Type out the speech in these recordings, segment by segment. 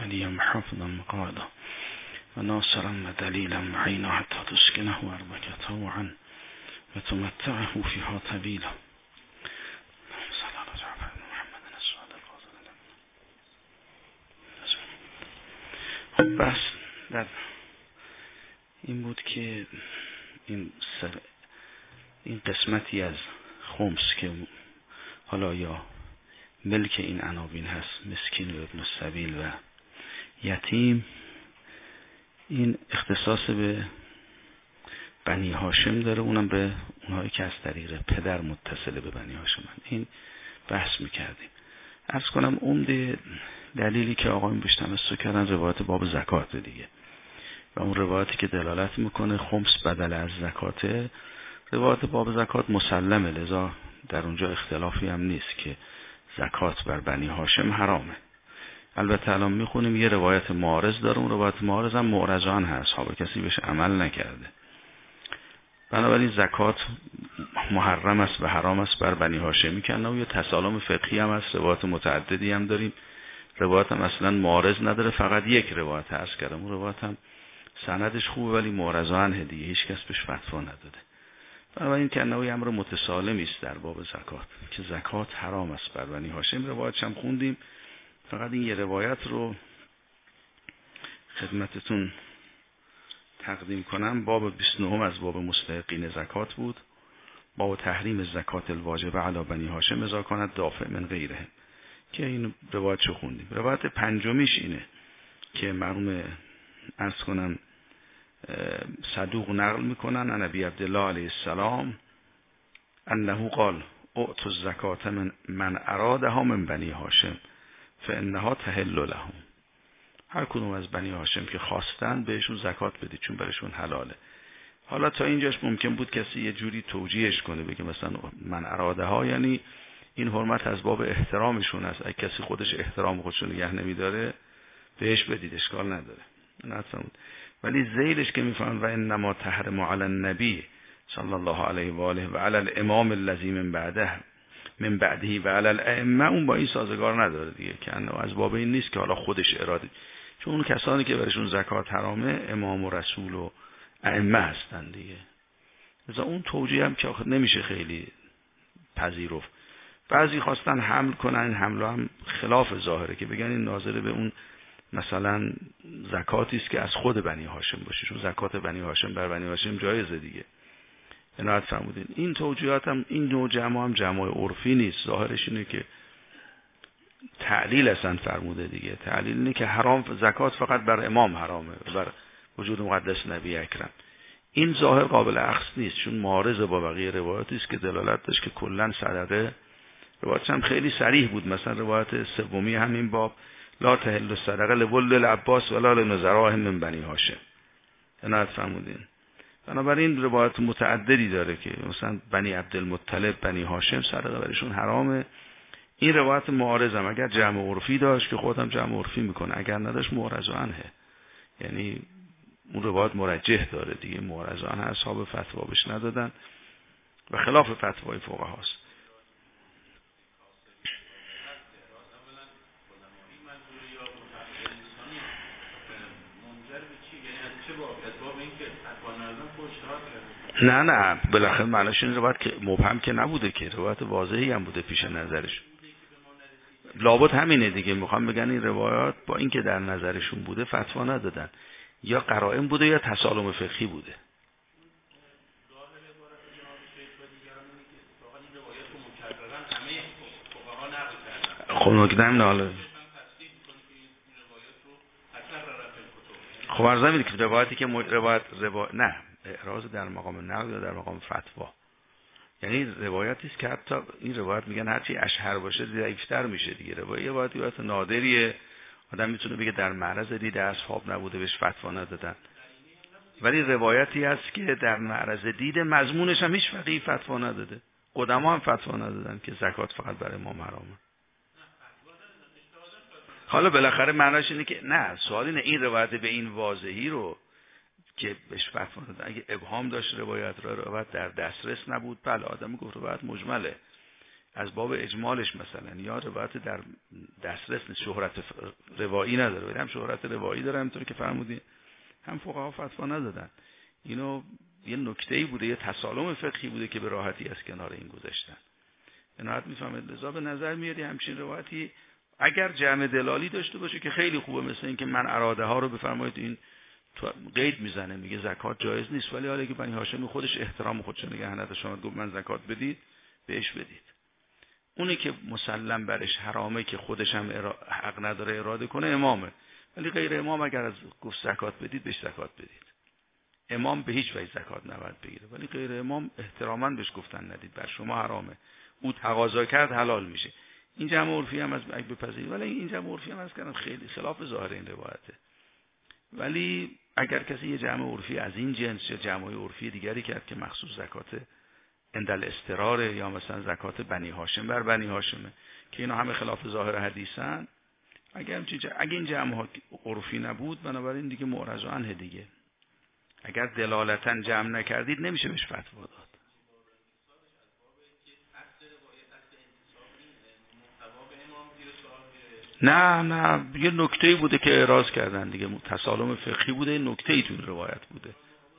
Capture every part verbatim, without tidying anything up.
عليا حافظا مقعدا وناصرا ودليلا معينا حتى تسكنه أرضك طوعا وتمتعه فيها طويلا. بس در این بود که این سر این قسمتی از خمس که حالا یا ملک این عناوین هست، مسکین و ابن السبیل و یتیم، این اختصاص به بنی هاشم داره، اونم به اونهایی که از طریق پدر متصله به بنی هاشم. این بحث میکردیم. عرض کنم عمده دلیلی که آقایون بیش تمسک کردن روایت باب زکات دیگه و اون روایتی که دلالت میکنه خمس بدل از زکاته، روایت باب زکات مسلمه، لذا در اونجا اختلافی هم نیست که زکات بر بنی هاشم حرامه. البته الان میخونیم یه روایت معارض داره، اون روایت معارض هم معرضان هست، ها کسی بهش عمل نکرده. بنابراین زکات محرم است و حرام است بر بنی هاشمی که و یه تسالم فقهی هم هست، روایت متعددی هم داریم. روایت هم اصلا معارض نداره، فقط یک روایت هست کردم، اون روایت هم سندش خوبه ولی معرضان دیگه، هیچ کس بهش فتوا نداده. بنابراین که نوعی امر متسالمی است در باب زکات که زکات حرام است بر بنی هاشم. روایتش هم خوندیم، فقط این یه روایت رو خدمتتون تقدیم کنم. باب بیست و نه از باب مستحقین زکات بود، باب تحریم زکات الواجبه علی بنی هاشم اذا کانت دافع من غیره، که این روایت رو خوندیم. روایت پنجمیش اینه که مرحوم عرض کنم صدوق نقل میکنن عن ابی عبدالله علیه السلام انه قال اعطوا الزکات من, من ارادها من بنی هاشم فانها تحل لهم. هر کدوم از بنی هاشم که خواستن بهشون زکات بدید چون برشون حلاله. حالا تا اینجاش ممکن بود کسی یه جوری توجیهش کنه، بگه مثلا من ارادها یعنی این حرمت از باب احترامشون است، اگه کسی خودش احترام خودش رو نگه نمیداره بهش بدید، اشکال نداره. ولی ذیلش که میفهمن و انما تحرم علی النبی صلی الله علیه و آله و علی الامام الذی من بعده من بعده و علی الائمه، اون با این سازگار نداره دیگه، که از باب این نیست که حالا خودش اراده، چون اون کسانی که برشون زکات حرامه امام و رسول و ائمه هستن دیگه. مثلا اون توجیه هم که نمیشه خیلی پذیرفت. بعضی خواستن حمل کنن، این حمل هم خلاف ظاهره که بگن این ناظر به اون مثلا زکاتی است که از خود بنی هاشم باشه، چون زکات بنی هاشم بر بنی هاشم جایزه دیگه. عنایت فرمودین. این توجیهات هم این نوع جمع هم جمع عرفی نیست، ظاهرش اینه که تعلیل اصلا فرموده دیگه. تعلیل اینه که حرام زکات فقط بر امام حرامه و بر وجود مقدس نبی اکرم. این ظاهر قابل اخذ نیست، چون معارض با بقیه روایاتی است که دلالت داشت که کلا صدقه. روایت هم خیلی صریح بود، مثلا روایت سومی همین باب لا تحل الصدقه لولد العباس ولا لنظرائهم من بنی هاشم. عنایت فرمودین. بنابراین روایت متعددی داره که مثلا بنی عبدالمطلب بنی هاشم صدقه برشون حرامه. این روایت معارض هم اگر جمع عرفی داشت که خودم جمع عرفی میکنه، اگر نداشت معرض عنه، یعنی اون روایت مرجح داره دیگه، معرض عنه اصحاب فتوا بهش ندادن و خلاف فتوای فقهاست. نه نه بالاخره معناش این روایت که مبهم که نبوده، که روایت واضحی هم بوده پیش نظرش. لابد همینه دیگه، میخوام بگن این روایات با اینکه در نظرشون بوده فتوا ندادن، یا قرائن بوده یا تسالم فقهی بوده. خب نکدم ناله خب ارزم میده که روایتی که روایت روایت نه اعراض در مقام نقل یا در مقام فتوا، یعنی روایتی است که حتی این روایت میگن هرچی اشهر باشه ضعیف‌تر میشه دیگه. روایت روایت روایت نادریه، آدم میتونه بگه در معرض دید اصحاب نبوده بهش فتوا ندادن، ولی روایتی هست که در معرض دید مضمونش هم هیچ فقیهی فتوا نداده، قدما هم فتوا ندادن که زکات فقط برای امام حرامه. حالا بالاخره معناش اینه که نه، سوال اینه این روایت به این واضحی رو که بهش فتوا دادن، اگه ابهام داشت روایت را روایت در دسترس نبود، بله آدم گفت روایت مجمله، از باب اجمالش مثلا، یا روایت در دسترس نیست، شهرت روایی نداره، ولی هم شهرت روایی داره، همونطور که فرمودین هم فقها فتوا ندادن. اینو یه نکته‌ای بوده، یه تسالم فقهی بوده که به راحتی از کنار این گذاشتن. عنایت میفهمید. لذا به نظر میاد همچین روایتی اگر جمع دلالی داشته باشه که خیلی خوبه، مثل این که من اراده ها رو بفرمایید، این قید میزنه میگه زکات جایز نیست، ولی حالا که بنی هاشم خودش احترام خودش نگه نداشت، گفت من زکات بدید، بهش بدید. اونی که مسلم برش حرامه که خودش هم حق نداره اراده کنه امامه، ولی غیر امام اگر از گفت زکات بدید بهش زکات بدید. امام به هیچ وجه زکات نباید بگیره، ولی غیر امام احتراما بهش گفتن ندید، بر شما حرامه، او تقاضا کرد حلال میشه. این جمع عرفی هم از اگه بپذیرید، ولی این جمع عرفی هم از کردن خیلی خلاف ظاهر این روایته. ولی اگر کسی یه جمع عرفی از این جنس یا جمع عرفی دیگری کرد که مخصوص زکات اندل استراره، یا مثلا زکات بنی هاشم بر بنی هاشمه که اینا همه خلاف ظاهر حدیثن، اگر اگه این جمع ها عرفی نبود، بنابراین دیگه معرض عنه دیگه. اگر دلالتا جمع نکردید نمیشه بهش فتوا داد. نه نه یه نکته‌ای بوده که اعراض کردن دیگه، تسالم فقهی بوده، نکته‌ای تو روایت بوده.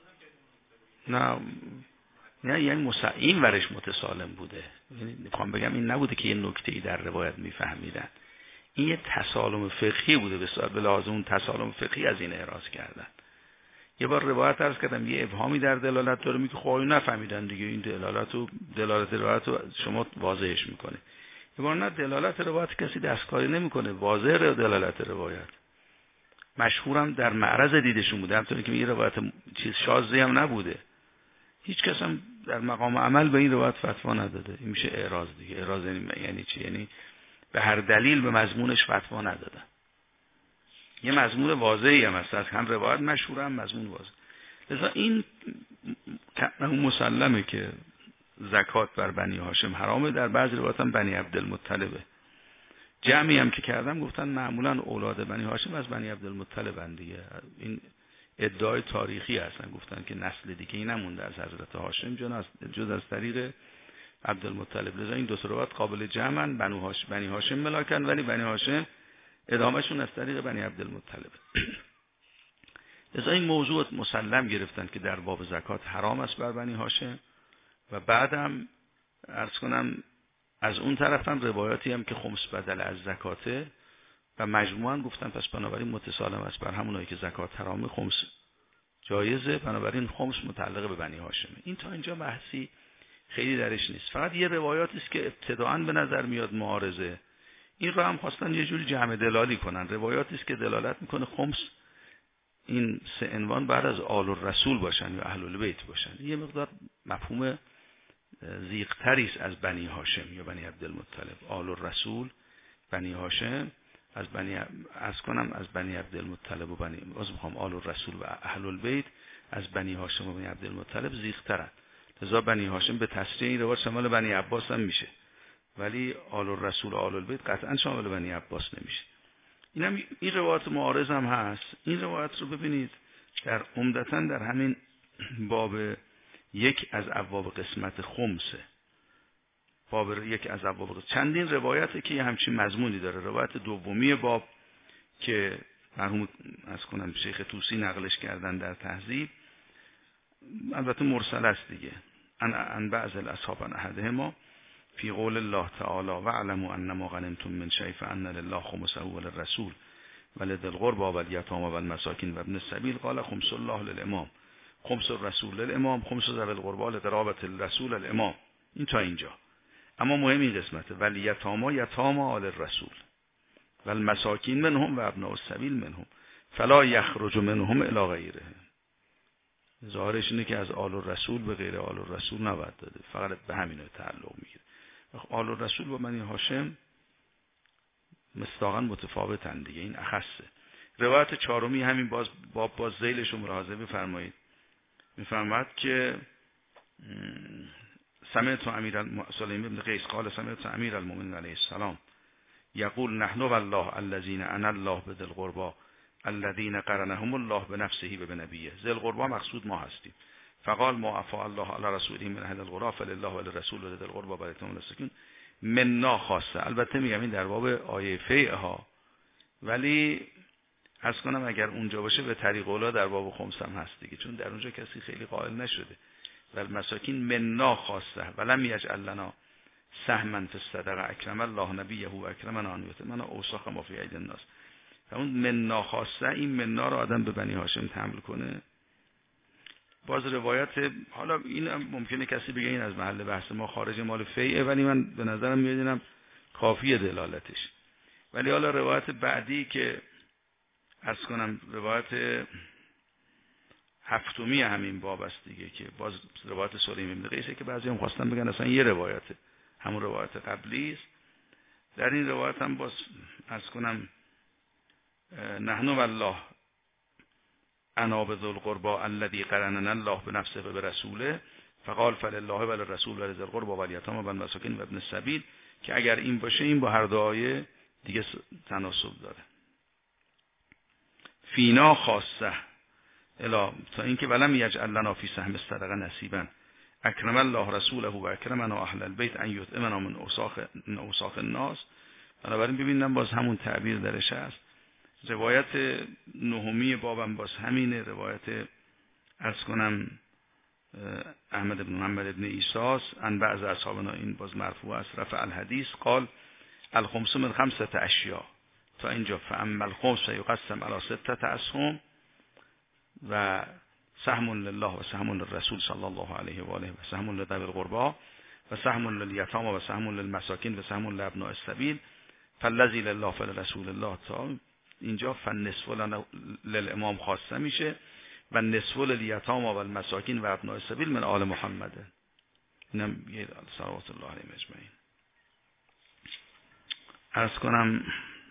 نه نه یعنی مسا... این ورش متسالم بوده، یعنی میخوام بگم این نبوده که یه نکته‌ای در روایت میفهمیدن، این یه تسالم فقهی بوده، به به لازم اون تسالم فقهی از این اعراض کردن. یه بار روایت عرض کردم یه ابهامی در دلالت داره، میگه خب نفهمیدن دیگه، این دلالت و دلالت روایت رو شما واضحش میکنه. یه بار نه، دلالت روایت کسی دستکاری نمیکنه، واضح دلالت روایت مشهورم در معرض دیدشون بوده، همونطوری که یه روایت چیز شاذی هم نبوده، هیچ کس هم در مقام عمل به این روایت فتوا نداده. این میشه اعراض دیگه. اعراض یعنی چی؟ یعنی به هر دلیل به مضمونش فتوا ندادن. یه مضمون واضحی هم هست، هم روایت مشهور هم مضمون واضح. لذا این مسلمه که زکات بر بنی هاشم حرامه، در بعضی روایات هم بنی عبدالمطلبه. جمعی هم که کردم گفتن معمولا اولاد بنی هاشم از بنی عبدالمطلبن دیگه. این ادعای تاریخی هستن، گفتن که نسل دیگه ای نمونده از حضرت هاشم جز از طریق عبدالمطلب. لذا این دو تا روایت قابل جمعن، بنی هاشم بنی هاشم ملاکن، ولی بنی هاشم ادامهشون از طریق بنی عبدالمطلب. لذا این موضوع مسلم گرفتن که در باب زکات حرام است بر بنی هاشم، و بعدم عرض کنم از اون طرف هم روایاتی هم که خمس بدل از زکاته، و مجموعاً گفتن پس بنابراین متسالم است بر همونایی که زکات حرامه خمس جایزه، بنابراین خمس متعلق به بنی هاشمه. این تا اینجا بحثی خیلی درش نیست، فقط یه روایاتی است که ابتداءً به نظر میاد معارضه، این رو هم خواستن یه جوری جمع دلالی کنن. روایاتی است که دلالت میکنه خمس این سه عنوان بعد از آل الرسول باشن یا اهل البیت باشن، یه مقدار مفهوم زیغ‌تری است از بنی هاشم یا بنی عبدالمطلب. آل الرسول بنی هاشم از بنی از کنم از بنی عبدالمطلب و بنی باز میخوام آل الرسول و اهل البیت از بنی هاشم و بنی عبدالمطلب زیغ‌ترن. لذا بنی هاشم به تصریح این روایت شامل بنی عباس هم میشه، ولی آل الرسول و آل البیت قطعا شامل بنی عباس نمیشه. اینم این روایت معارض هم هست. این روایت رو ببینید در عمدتاً در همین باب یک از ابواب قسمت خمسه، باب یک از ابواب چندین روایته که همچین مضمونی داره. روایت دومی باب که مرحوم از کنم شیخ طوسی نقلش کردن در تهذیب، البته مرسل است دیگه، ان ان بعض الاصحاب احدهما فی قول الله تعالی و علموا انما غنمتم من شیء فان لله خمسه وللرسول ولذی القربى والیتامى والمساکین وابن السبیل قال خمس الله للامام خمس الرسول للامام خمس ذوی القربى لقرابة الرسول الامام. این تا اینجا. اما مهم این قسمته والیتامى یتامى آل الرسول والمساکین منهم و ابناء السبیل منهم فلا یخرج منهم الی غیره. ظاهرش اینه که از آل الرسول به غیر آل الرسول نباید داده، فقط به همین تعلق میگیره. آل الرسول با بنی هاشم مصداقاً متفاوتن دیگه، این اخصه. روایت چهارمی همین باز باب باز ذیلش رو ملاحظه بفرمایید، میفرماد که سمعت امیر سلیم بن قیس قال سمعت امیر المؤمنین علیه السلام یقول نحن والله الذين انا الله بذل القربى الذين قرنهم الله بنفسه و بنبیه. ذل القربى مقصود ما هستیم. فقال ما عفا الله علی رسوله من اهل القرى فلله وللرسول ولذي القربى واليتامى والمساکین مننا خاصه. البته میگم این در باب آیه فیع ها، ولی عرض کنم اگر اونجا باشه به طریق اولا در باب خمس هم هست دیگه، چون در اونجا کسی خیلی قائل نشده. ولی مساکین مننا خاصه ولم یجعل لنا سهما فی الصدقه اکرم الله نبیه و اکرمنا ان یؤتمنا اوساخ ما فی ایدی الناس. اون مننا خاصه، این مننا رو آدم به بنی هاشم تحمیل کنه. باز روایت، حالا این ممکنه کسی بگه این از محل بحث ما خارج مال فیعه، ولی من به نظرم میادینم کافیه دلالتش. ولی حالا روایت بعدی که عرض کنم روایت هفتمی همین باب است دیگه، که باز روایت سلیم بن قیسه که بعضی هم خواستن بگن اصلا یه روایته، همون روایت قبلی است. در این روایت هم باز عرض کنم نحن والله انا بذل القربى الذي قرننا الله بنفسه و برسوله فقال فلله وللرسول ولذي القربى والیتامى والمساکین و ابن السبیل، که اگر این باشه این با هر دو آیه دیگه تناسب داره. فینا خاصه الا تا اینکه ولم یجعل لنا فی سهم الصدقه نصیبا اکرم الله رسوله و اکرمنا اهل البیت ان یطعمنا من اوساخ اوساخ الناس. بنابراین ببینم باز همون تعبیر درش هست. روایت نهمی بابم باز همینه، روایت عرض کنم احمد بن محمد بن عیسی ان بعض اصحابنا، این باز مرفوع است، رفع الحدیث قال الخمس من خمسه اشیاء تا اینجا، فاما الخمس یقسم علی سته اسهم و سهم لله و سهم للرسول صلی الله علیه و آله و سهم لذوی القربى و سهم للیتامى و سهم للمساکین و سهم لابناء السبیل فالذی لله فلرسول الله. تا اینجا فالنصف للامام خاصه میشه و نصف للیتامى و المساکین و ابناء السبیل من آل محمد. اینم یه صلوات الله علیهم اجمعین. عرض کنم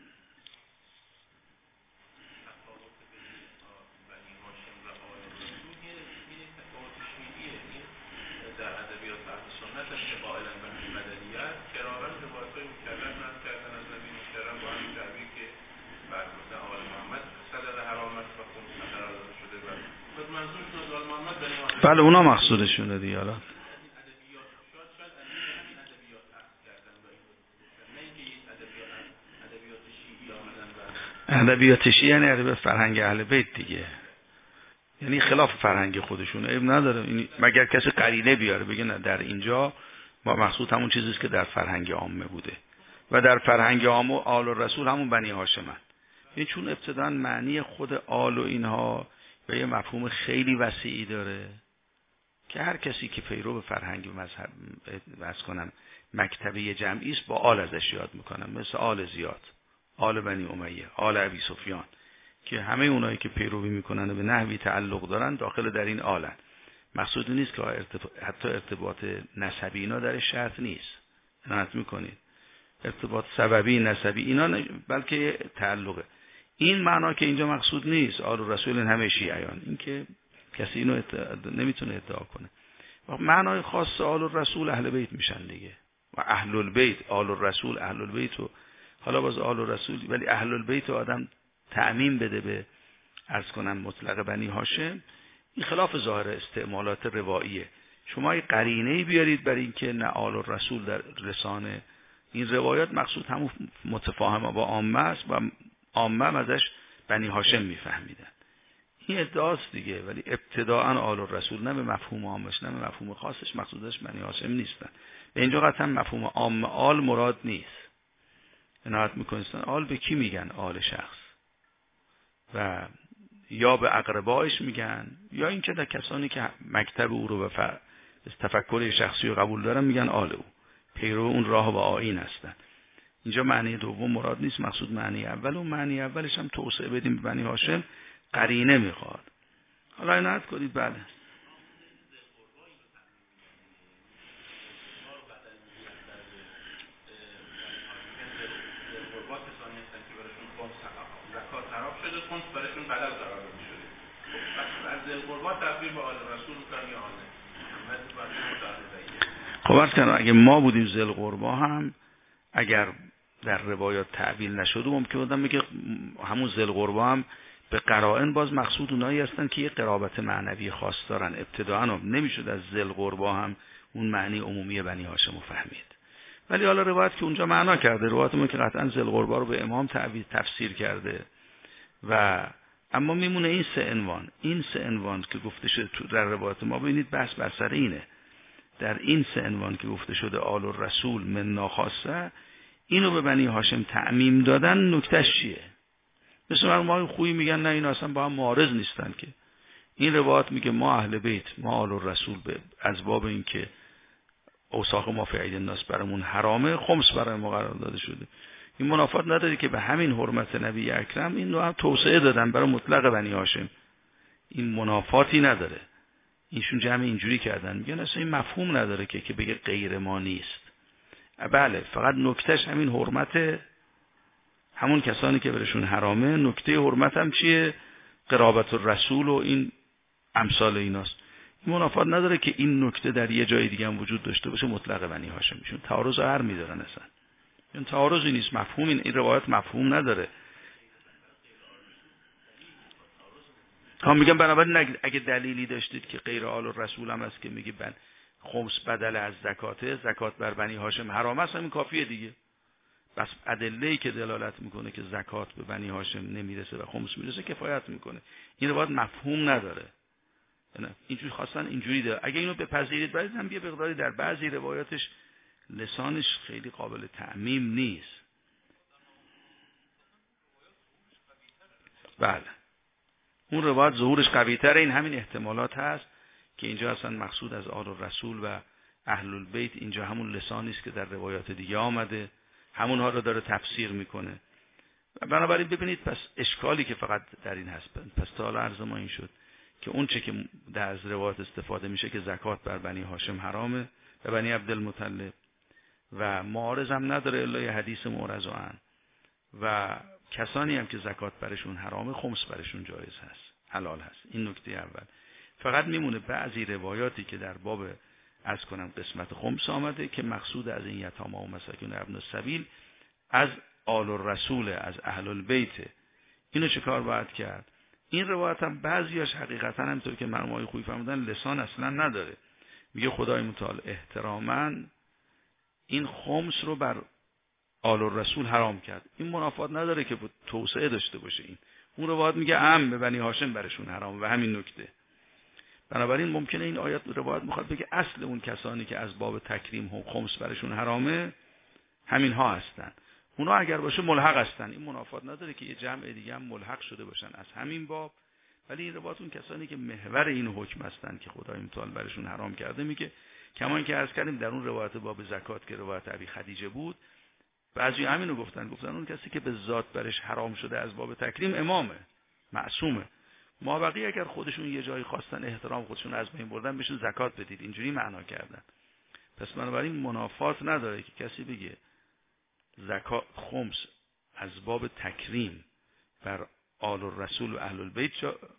بله اونا مقصودشونه دیگه. حالا ادبیات شیعه یعنی ادبیات فرهنگ اهل بیت دیگه، یعنی خلاف فرهنگ خودشونه. عیب نداره این، مگر کسی قرینه بیاره بگه نه در اینجا ما مقصود همون چیزی است که در فرهنگ عامه بوده و در فرهنگ عامه آل الرسول همون بنی هاشمن. این چون ابتداً معنی خود آل و اینها به یه مفهوم خیلی وسیعی داره که هر کسی که پیرو به فرهنگ و مذهب واسه کنم مکتبه جمعی است با آل ازش یاد میکنم، مثل آل زیاد، آل بنی امیه، آل ابی سفیان، که همه اونایی که پیروی میکنن و به نحوی تعلق دارن داخل در این آلن. مقصود نیست که حتی ارتباط نسبی اینا در شرط نیست، عنایت میکنید، ارتباط سببی نسبی اینا، بلکه تعلقه. این معنا که اینجا مقصود نیست آل رسول همه شیعیان، این که کسی اینو نمیتونه ادعا کنه. معنای خاص آل الرسول اهل بیت میشن دیگه، و اهل البیت آل الرسول اهل البیت، و حالا باز آل الرسول، ولی اهل البیت آدم تعمیم بده به عرض کنم مطلق بنی هاشم، این خلاف ظاهر استعمالات رواییه. شما یه قرینه‌ای بیارید برای اینکه نه آل الرسول در رسانه این روایات مقصود همون متفاهمه با عامه است و عامه ازش بنی هاشم میفهمیدن. این ادعاست دیگه، ولی ابتداءً آل الرسول نه به مفهوم عامش نه به مفهوم خاصش مقصودش بنی هاشم نیستن. به اینجا قطعا مفهوم عام آل مراد نیست. عنایت میکنید آل به کی میگن؟ آل شخص، و یا به اقربایش میگن، یا اینکه در کسانی که مکتب او رو به تفکر شخصی رو قبول دارن میگن آل او، پیرو اون راه و آیین هستن. اینجا معنی دوم مراد نیست، مقصود معنی اول، و معنی اولش هم توسعه بدیم به بنی هاشم، قرینه میخواد. حالا عنایت کنید. بله خب عرض کنم اگه ما بودیم ذل قربا هم اگر در روایات تعبیل نشده ممکن بودم بگه همون ذل قربا هم به قرائن باز مقصود اونایی هستن که یه قرابت معنوی خاص دارن. ابتداءً نمیشد از ذل قربا هم اون معنی عمومی بنی هاشم فهمید، ولی حالا روایت که اونجا معنا کرده، روایتمون که قطعا ذی القربی رو به امام تعبیر تفسیر کرده و اما میمونه این سه عنوان. این سه عنوان که گفته شده تو در روایت ما، ببینید بحث بر سر اینه. در این سه عنوان که گفته شده آل الرسول من خاصه، اینو به بنی هاشم تعمیم دادن، نکتهش چیه؟ مثل ما خویی میگن نه این اصلا با هم معارض نیستن، که این روایت میگه ما اهل بیت ما آل الرسول به از باب این که اوساق ما فی عید الناس برامون حرامه، خمس برای ما قرار داده شده. این منافات نداره که به همین حرمت نبی اکرم این رو هم توسعه دادن برای مطلق بنی هاشم. این منافاتی نداره. اینشون جمع اینجوری کردن، میگن اصلا این مفهوم نداره که که بگه غیر ما نیست. بله، فقط نکتهش همین حرمت همون کسانی که برشون حرامه. نکته حرمت هم چیه؟ قرابت الرسول و این امثال ایناست. این منافات نداره که این نکته در یه جای دیگه هم وجود داشته باشه مطلق بنی هاشم میشون. تعارض هر میذارن اصلا. این تعارضی نیست، مفهوم این, این روایت مفهوم نداره. هم میگم بنابراین اگه دلیلی داشتید که غیر آل الرسول هم هست که میگه بن خمس بدل از زکاته، زکات بر بنی هاشم حرام است، همین کافیه دیگه. بس ادله‌ای که دلالت میکنه که زکات به بنی هاشم نمیرسه و خمس میرسه کفایت میکنه. این روایت مفهوم نداره. نه اینجوری خواستن اینجوری داره. اگه اینو بپذیرید، بعد هم یه مقداری در بعضی روایاتش لسانش خیلی قابل تعمیم نیست. بله، اون روایت ظهورش قوی‌تره. این همین احتمالات هست که اینجا اصلا مقصود از آل الرسول و اهل البیت اینجا همون لسانی است که در روایات دیگه آمده، همونها رو داره تفسیر میکنه. بنابراین ببینید پس اشکالی که فقط در این هست، پس تا حالا عرض ما این شد که اون چه که در از روایات استفاده میشه که زکات بر بنی هاشم حرامه و بنی عبدالمطلب و معارض هم نداره الا یه حدیث معرض عن، و کسانی هم که زکات برشون حرامه خمس برشون جایز هست، حلال هست. این نکته اول. فقط میمونه بعضی روایاتی که در باب از کنم قسمت خمس آمده که مقصود از این یتاما و مساکین ابن السبیل از آل الرسول، از اهل البیت. اینو چه کار باید کرد؟ این روایت هم بعضیاش حقیقتا همونطور که مرحوم خویی فرمودن لسان اصلا نداره. میگه خدای متعال احتراما این خمس رو بر آل الرسول حرام کرد. این منافات نداره که توسعه داشته باشه. این اون روایت میگه عام به بنی هاشم برشون حرام و همین نکته. بنابراین ممکنه این آیات روایت میخواد بگه اصل اون کسانی که از باب تکریم هم خمس برشون حرامه همین ها هستن. اونا اگر باشه ملحق هستن. این منافات نداره که یه جمع دیگه هم ملحق شده باشن از همین باب. ولی این روایت اون کسانی که محور این حکم هستن که خدای متعال برشون حرام کرده میگه. کما که عرض کردیم در اون روایت باب زکات که روایت ابی خدیجه بود، بعضی همینو گفتن گفتن اون کسی که به ذات برش حرام شده از باب تکریم امامه، معصومه. ما بقیه اگر خودشون یه جایی خواستن احترام خودشون از بین بردن بهشون زکات بدید، اینجوری معنا کردن. پس بنابراین منافات نداره که کسی بگه زکات خمس از باب تکریم بر آل الرسول و اهل البیت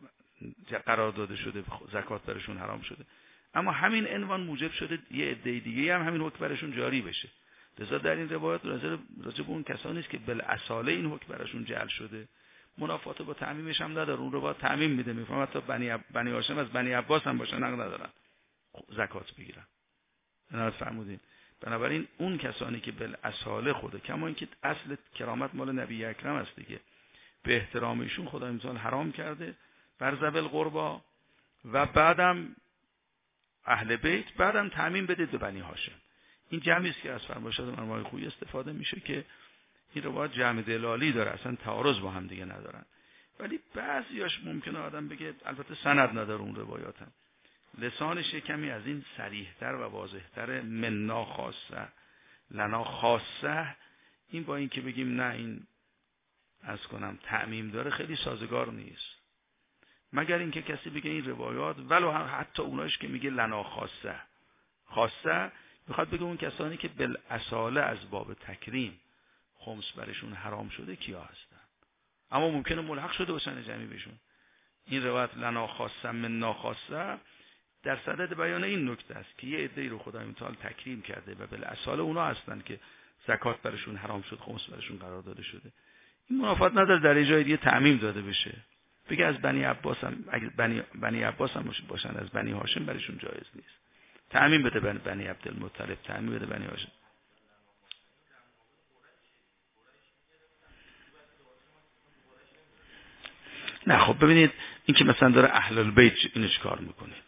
قرار داده شده، زکات برشون حرام شده، اما همین عنوان موجب شده یه عده دیگه هم همین حکم برشون جاری بشه. لذا در این روایت راجع به اون کسانی است که بالاصاله این حکم برشون جعل شده، منافات با تعمیمش هم نداره. اون روایت تعمیم میده، میفهمه حتی بنی عب... بنی هاشم از بنی عباس هم باشن حق ندارن زکات بگیرن. اینا فرمودین. بنابراین اون کسانی که بالاصاله خوده، کما اینکه اصل کرامت مال نبی اکرم است دیگه، به احترام ایشون خدای متعال حرام کرده بر ذوی القربا و بعدم اهل بیت، بعدم تعمیم بدید به بنی هاشم. این جمعی است که از فرمایشات مرحوم خویی استفاده میشه که این روایت جمع دلالی داره، اصلا تعارض با هم دیگه ندارن. ولی بعضیاش ممکنه آدم بگه البته سند نداره اون روایات هم، لسانش کمی از این صریح‌تر و واضح‌تر، منا خاصه لنا خاصه. این با این که بگیم نه این از کنم تعمیم داره خیلی سازگار نیست، مگر اینکه کسی بگه این روایات ولو حتی اونایش که میگه لنا خاصه خاصه میخواد بگه اون کسانی که بالاصاله از باب تکریم خمس برشون حرام شده کیا هستن، اما ممکنه ملحق شده باشن جمعی بهشون. این روایت لنا خاصه من ناخاصه در صدد بیان این نکته است که یه عده‌ای رو خدای متعال تکریم کرده و بالاصاله اونا هستن که زکات برشون حرام شد، خمس برشون قرار داده شده. این منافات نداره در جای دیگه تعمیم داده بشه، بگه از بنی عباس هم، اگه بنی بنی عباس هم باشن از بنی هاشم برشون جایز نیست. تعمیم بده بنی, بنی عبدالمطلب، تعمیم بده بنی هاشم. نه خب ببینید این که مثلا داره اهل البیت اینو چیکار میکنید؟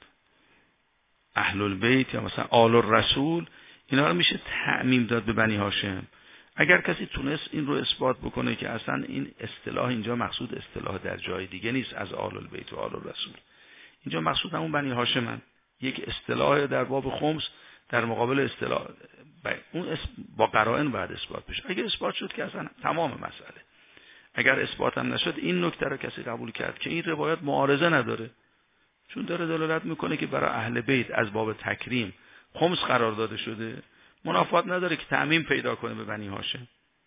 اهل البیت یا مثلا آل الرسول اینا رو میشه تعمیم داد به بنی هاشم. اگر کسی تونست این رو اثبات بکنه که اصلا این اصطلاح اینجا مقصود اصطلاح در جای دیگه نیست از آل البیت و آل الرسول، اینجا مقصود همون بنی هاشمن، یک اصطلاح در باب خمس در مقابل اصطلاح اون با قرائن بعد اثبات بشه. اگر اثبات شد که اصلا تمام مسئله، اگر اثبات هم نشد این نکته رو کسی قبول کرد که این روایت معارضه نداره، چون داره دلالت میکنه که برای اهل بیت از باب تکریم خمس قرار داده شده، منافات نداره که تعمیم پیدا کنه به بنی هاشم.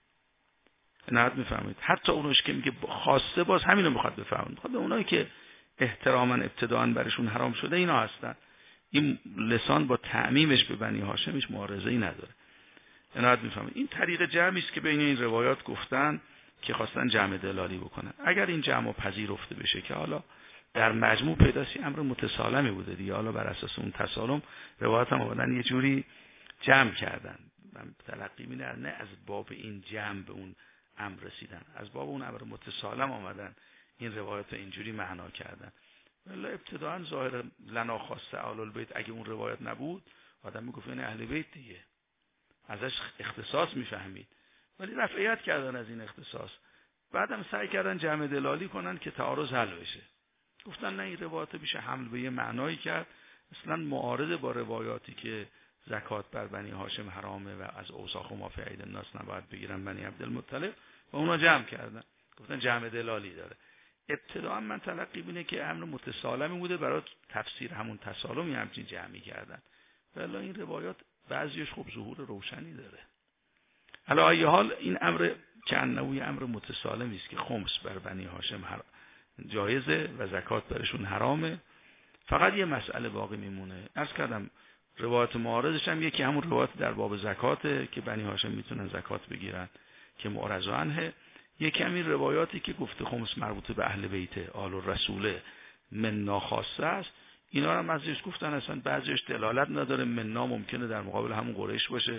نه میفهمید؟ حتی اونش که میگه خاصه باز همینو میخواد بفهمید، خب به اونایی که احتراما ابتداء برشون حرام شده اینا هستن، این لسان با تعمیمش به بنی هاشم هیچ معارضه‌ای نداره. نه میفهمید؟ این طریق جمعی است که بین این روایات گفتن که خواستن جمع دلالی بکنن. اگر این جمع پذیرفته بشه که حالا در مجموع پیداست امر متسالمی بوده دیگه، حالا بر اساس اون تسالم روایات هم آمدن یه جوری جمع کردن، من تلقی می‌کنم نه از باب این جمع به اون امر رسیدن، از باب اون امر متسالم آمدن این روایات اینجوری معنا کردن. ولی ابتداء ظاهر لنا خاص اهل البیت اگه اون روایت نبود آدم میگفت این اهل بیت دیگه، ازش اختصاص میفهمید، ولی رفعیت کردن از این اختصاص، بعدم سعی کردن جمع دلالی کنن که تعارض حل بشه. گفتن نه این روایات میشه حمل به یه معنایی کرد اصلا معارض با روایاتی که زکات بر بنی هاشم حرامه و از اوساخ و مافی عید الناس نباید بگیرن بنی عبدالمطلب و اونا جمع کردن، گفتن جمع دلالی داره. ابتداء من تلقی اینه که امر متسالمی بوده، برای تفسیر همون تسالمی همچین جمعی کردن، ولی این روایات بعضیش خب ظهور روشنی داره. علی ای حال این امر که انوی امر متسالمی است که خمس بر بنی هاشم حرام جایزه و زکات برشون حرامه. فقط یه مسئله باقی میمونه، عرض کردم روایت معارضش هم یکی همون روایت در باب زکاته که بنی هاشم میتونن زکات بگیرن که معرض عنه، یکی همین روایاتی که گفته خمس مربوط به اهل بیت آل الرسول مننا خاصه است، اینا رو هم ازش گفتن اصلا بعضیش دلالت نداره، مننا ممکنه در مقابل همون قریش باشه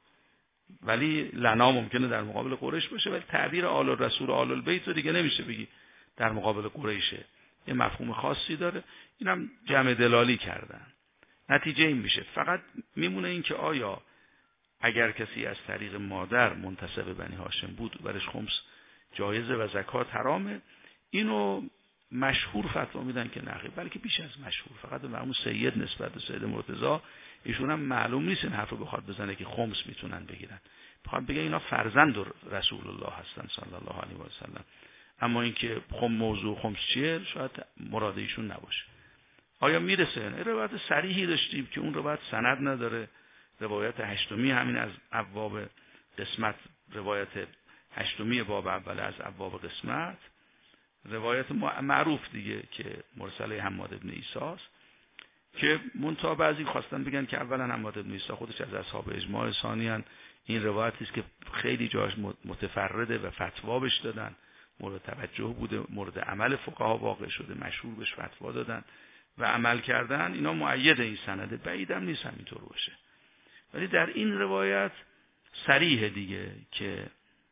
ولی لنا ممکنه در مقابل قریش باشه، ولی تعبیر آل الرسول آل البیت رو دیگه نمیشه بگی در مقابل قریشه، یه مفهوم خاصی داره. اینم جمع دلالی کردن. نتیجه این میشه فقط میمونه این که آیا اگر کسی از طریق مادر منتسب بنی هاشم بود برش خمس جایزه و زکات حرامه، اینو مشهور فتوا میدن که نه، بلکه بیش از مشهور، فقط مرحوم سید نسبت به سید مرتضی ایشون هم معلوم نیست این حرفو بخواد بزنه که خمس میتونن بگیرن، بخواد بگه اینا فرزند رسول الله هستن صلی الله علیه و سلم، اما اینکه خم موضوع خمس چیه شاید مراد ایشون نباشه. آیا میرسه؟ روایت صریحی داشتیم که اون روایت سند نداره، روایت هشتمی همین از ابواب قسمت، روایت هشتمی باب اول از ابواب قسمت، روایت معروف دیگه که مرسله حماد ابن عیسی است که منتها بعضی خواستن بگن که اولا حماد ابن عیسی خودش از اصحاب اجماع، ثانیاً این روایتی است که خیلی جاش متفرده و فتوا بهش دادن، مورد توجه بوده، مورد عمل فقها واقع شده، مشهور بهش فتوا دادن و عمل کردن، اینا مؤید این سنده، بعیدم نیست همینطور باشه. ولی در این روایت صریح دیگه که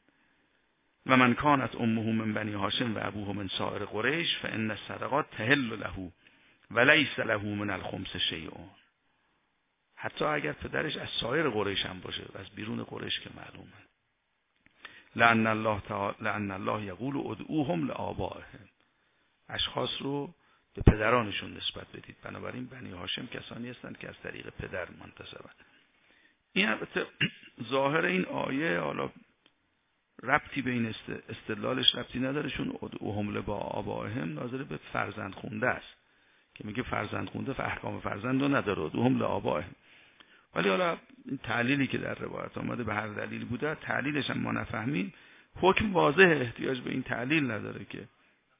و من کانت امه من بنی هاشم و ابوه من سائر قریش فان الصدقات تحل له وليس له من الخمس شیء، حتی اگر پدرش از سایر قریش هم باشه و از بیرون قریش که معلومه. لأن الله تعالی لأن الله یقول ادعوهم لآبائهم، اشخاص رو به پدرانشون نسبت بدید، بنابراین بنی هاشم کسانی هستند که از طریق پدر منتسبند. این البته ظاهر این آیه حالا ربطی به این استدلالش ربطی نداره، چون ادعوهم لآبائهم ناظر به فرزند خونده است که میگه فرزند خونده و احکام فرزند رو نداره، ادعوهم لآبائهم. ولی حالا این تعلیلی که در روایت آمده به هر دلیل بوده، تعلیلش هم ما نفهمیم، حکم واضح احتیاج به این تعلیل نداره که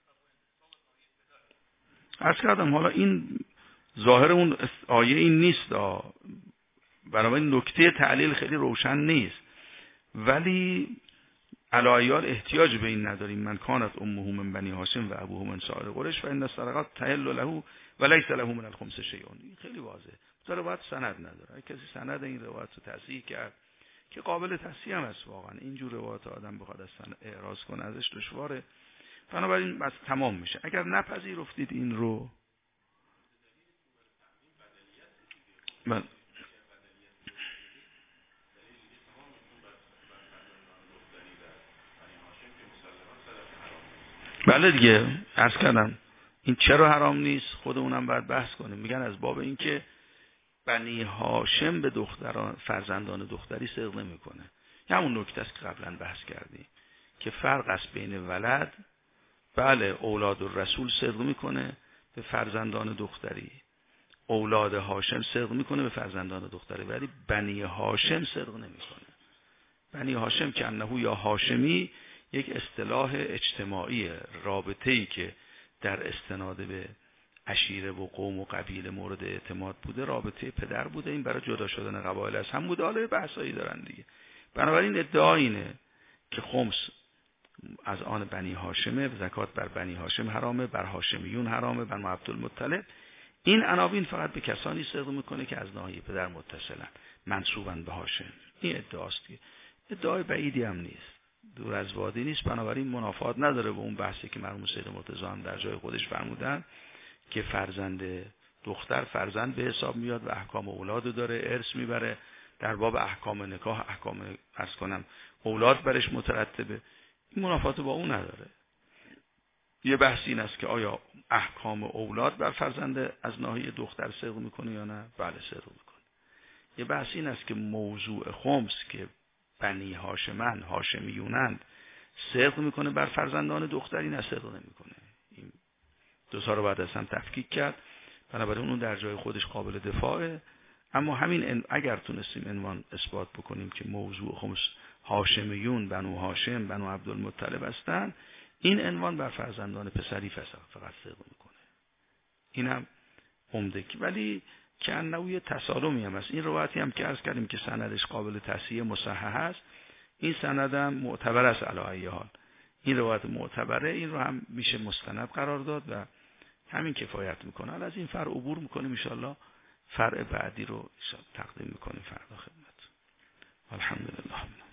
عرض کردم. حالا این ظاهر اون آیه این نیست، برای نکته تعلیل خیلی روشن نیست، ولی علایال احتیاج به این نداریم. من کانت امه من بنی هاشم و ابوه من سائر قریش فان الصدقات تحل له وليس له من الخمس شیء، این خیلی واضحه. روایت سند نداره، اگه کسی سند این روایت رو تصحیح کرد که قابل تصحیح هم است، واقعا اینجور روایت آدم بخواد از سند اعراض کنه ازش دشواره، بنابراین بس تمام میشه. اگر نپذیرفتید این رو من بله دیگه عرض کردم این چرا حرام نیست خودمونم باید بحث کنیم. میگن از باب این که بنی هاشم به دختران فرزندان دختری صدق نمیکنه. همون نکته است که قبلا بحث کردیم که فرق است بین ولد، بله اولاد الرسول صدق میکنه به فرزندان دختری، اولاد هاشم صدق میکنه به فرزندان دختری، ولی بنی هاشم صدق نمیکنه. بنی هاشم که انه یا هاشمی یک اصطلاح اجتماعی، رابطه‌ای که در استناد به عشیره و قوم و قبیله مورد اعتماد بوده، رابطه پدر بوده، این برای جدا شدن قبایل از هم بوده. حالا بحثایی دارن دیگه. بنابراین ادعا اینه که خمس از آن بنی هاشمه، زکات بر بنی هاشم حرامه، بر هاشمیون حرامه، بر عبدالمطلب. این عناوین فقط به کسانی صدق میکنه که از ناحیه پدر متصلن، منسوبن به هاشم. این ادعاست که ادعای بعیدی هم نیست، دور از وادی نیست. بنابراین منافات نداره به اون بحثی که مرحوم سید مرتضی هم در جای خودش فرمودن که فرزند دختر فرزند به حساب میاد و احکام اولاد داره، ارث میبره. در باب احکام نکاح احکام عرض کنم اولاد برش مترتبه. این منافات با اون نداره. یه بحث این است که آیا احکام اولاد بر فرزند از ناحیه دختر صدق میکنه یا نه؟ بله صدق میکنه. یه بحث این است که موضوع خمس که بنی هاشمن هاشمیونند صدق میکنه بر فرزندان دختری، نه صدق نمیکنه. این دو تا رو بعد از هم تفکیک کرد. بنابراین اون در جای خودش قابل دفاعه. اما همین اگر تونستیم عنوان اثبات بکنیم که موضوع خمس هاشمیون بنو هاشم بنو عبدالمطلب هستند، این عنوان بر فرزندان پسری فقط صدق میکنه. این هم عمده. ولی که انوی تسالمی هم هست. این روایتی هم که عرض کردیم که سندش قابل تصحیح مصحح هست، این سند هم معتبر است علی ای حال. این روایت معتبره، این رو هم میشه مستند قرار داد و همین کفایت میکنه. حالا از این فرع عبور میکنیم ان شاءالله، فرع بعدی رو تقدیم میکنیم فردا خدمت. الحمدلله.